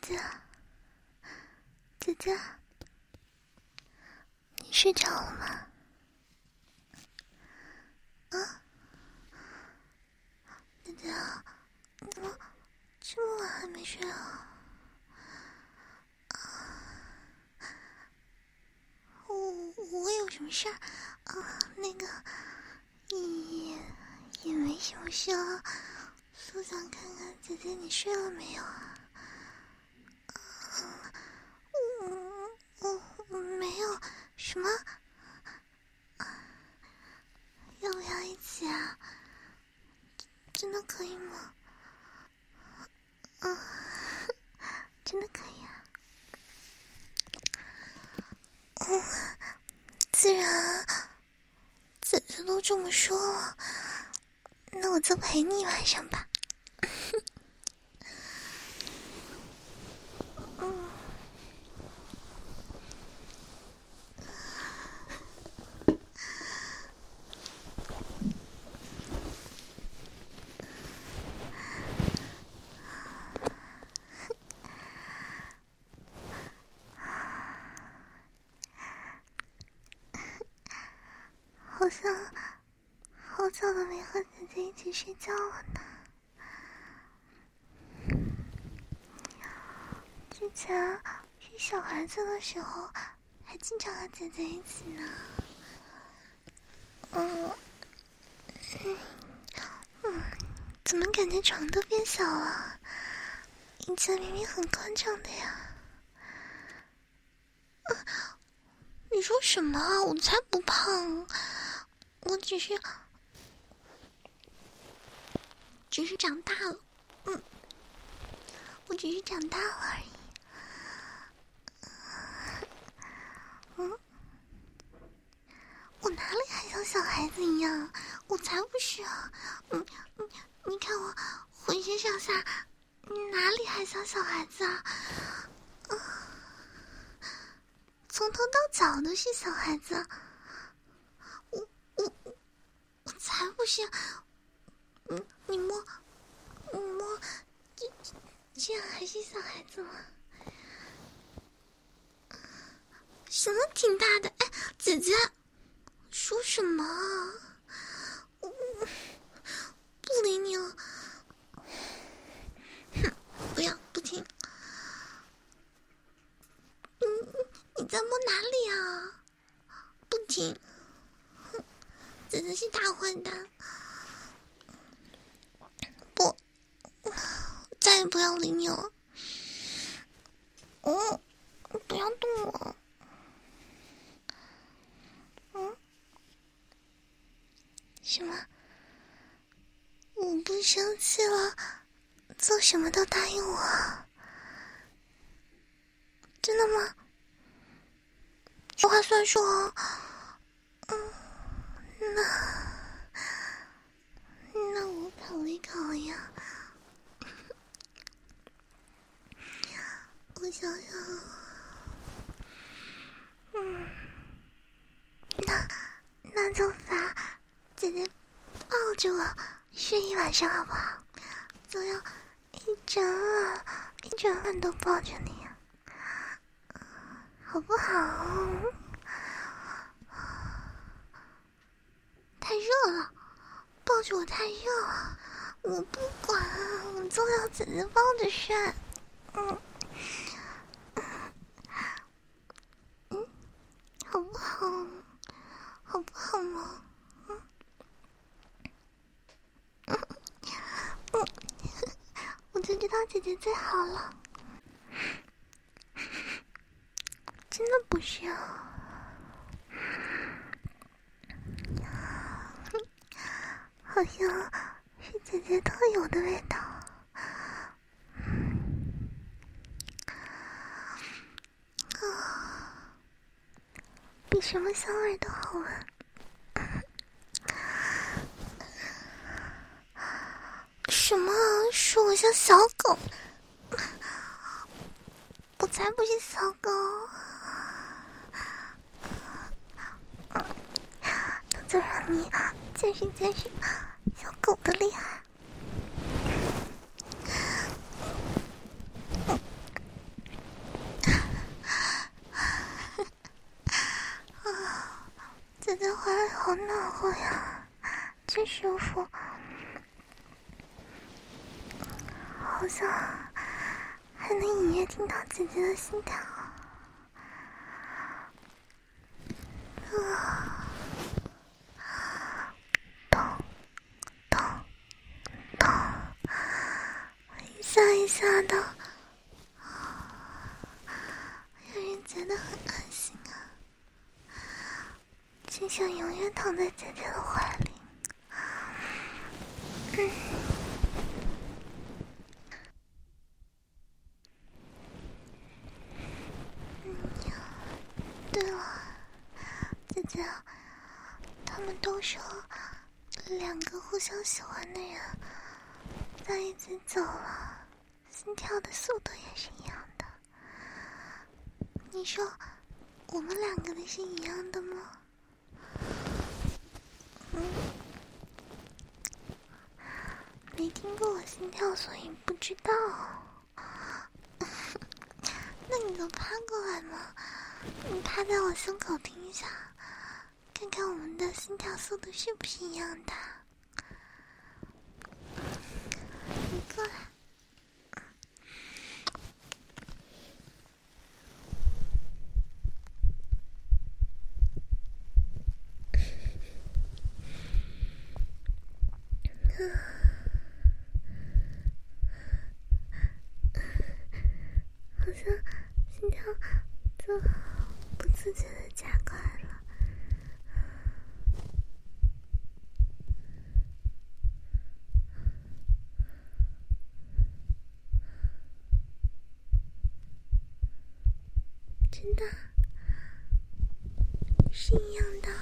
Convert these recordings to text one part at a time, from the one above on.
姐，姐姐，你睡着了吗？啊，姐姐，怎么这么晚还没睡啊？我有什么事儿？那个也没什么事啊，就想看看姐姐你睡了没有啊？我没有什么，要不要一起啊？真的可以吗？真的可以啊。自然，姐姐都这么说了，那我就陪你一晚上吧。好像好久都没和姐姐一起睡觉了呢。之前是小孩子的时候，还经常和姐姐一起呢。怎么感觉床都变小了？以前明明很宽敞的呀。你说什么啊？我才不胖，我只是长大了。我只是长大了而已。我哪里还像小孩子一样？我才不是啊！你看我浑身上下，哪里还像小孩子啊？从头到脚都是小孩子。我才不是！你摸，这样还是小孩子吗？什么挺大的？哎，姐姐，说什么啊？我不理你了。不要，不听。你在摸哪里啊？不听。姐姐是大坏蛋。不，再也不要理你了。不要动我。什么？我不生气了，做什么都答应我？真的吗？说话算数哦。那我考虑考虑啊。我想想，那就罚姐姐抱着我睡一晚上好不好？就要一整晚都抱着你，好不好？太热了，抱着我太热了，我不管，我就要姐姐抱着睡。好不好？好不好吗？我就知道姐姐最好了。真的不是啊。好像是姐姐特有的味道。比什么香味都好闻。什么？说我像小狗？我才不是小狗。那就让你见识见识小狗的厉害。 姐姐怀里好暖和呀，真舒服，好像还能隐约听到姐姐的心跳。咚咚咚，一下一下的，让人觉得很安心啊，就想永远躺在姐姐的怀里。对了，姐姐，他们都说两个互相喜欢的人在一起久了，心跳的速度也是一样的。你说我们两个的是一样的吗？没听过我心跳，所以不知道。那你能趴过来吗？你趴在我胸口听一下，看看我们的心跳速度是不是一样的。你过来。好像心跳就不自觉的加快了。真的是一样的，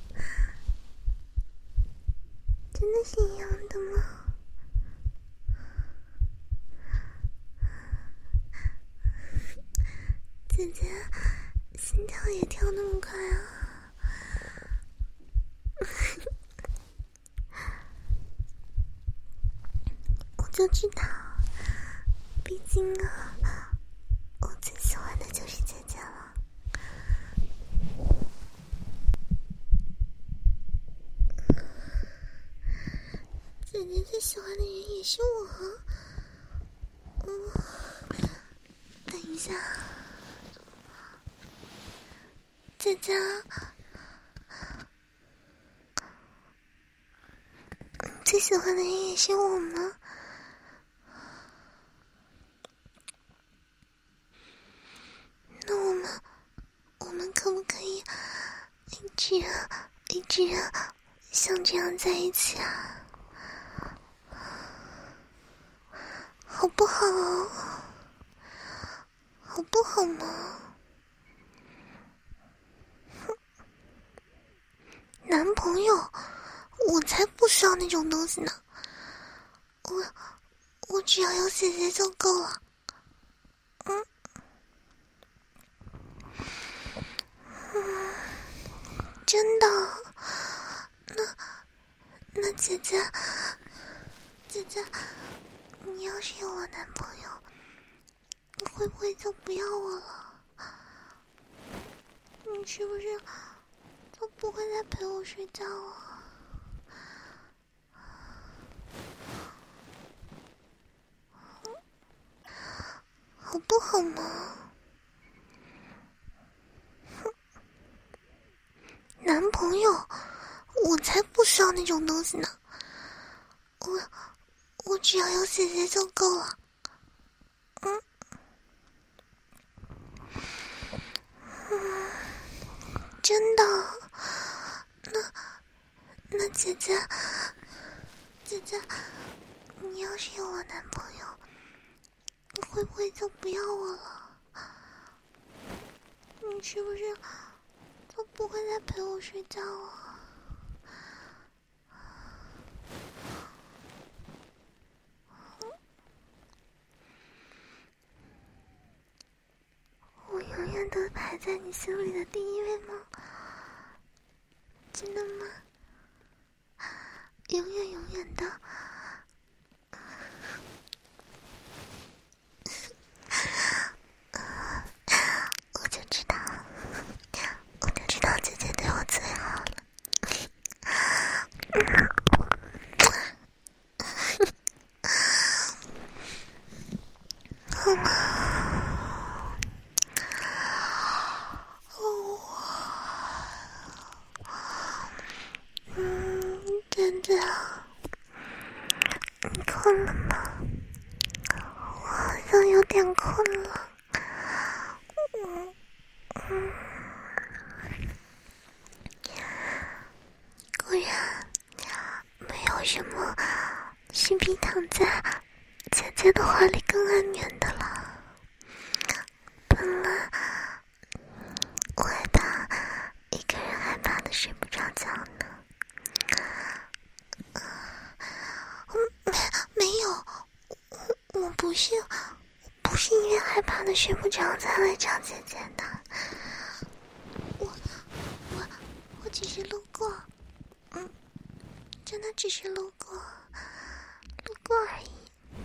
真的是一样的吗？姐姐心跳也跳那么快啊。我就知道，毕竟啊，我最喜欢的就是姐姐了。姐姐最喜欢的人也是我。等一下，姐姐，最喜欢的人也是我吗？那我们可不可以一直像这样在一起啊？好不好？好不好嘛？男朋友，我才不需要那种东西呢。我只要有姐姐就够了。真的？那姐姐，你要是有我男朋友，你会不会就不要我了？你是不是就不会再陪我睡觉了？好不好嘛？男朋友，我才不需要那种东西呢。我只要有姐姐就够了。真的？那姐姐，你要是有我男朋友，你会不会就不要我了？你是不是就不会再陪我睡觉了？我永远都排在你心里的第一位吗？真的吗？永远永远的。我就知道姐姐对我最好了。 困了。果然没有什么是比躺在姐姐的怀里更安眠的了。本来我害怕一个人害怕的睡不着觉呢。没有，我不是因为害怕的睡不着才来找姐姐的。我只是路过，真的只是路过而已。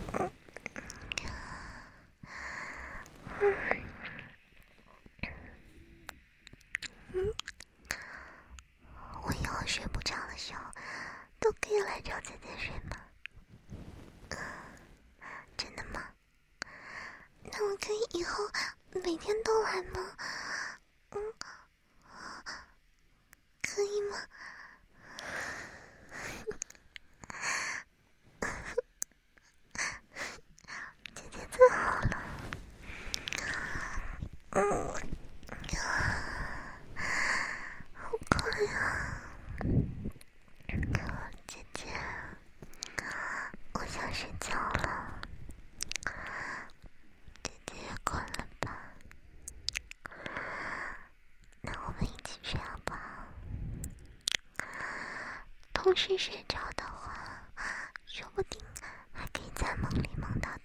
我以后睡不着的时候，都可以来找姐姐睡吗？真的吗？那我可以以后每天都来吗？可以吗？姐姐最好了。好快呀！姐姐，我想睡觉了。姐姐也困了吧？那我们一起睡好不好？同时睡着的话，说不定还可以在梦里梦到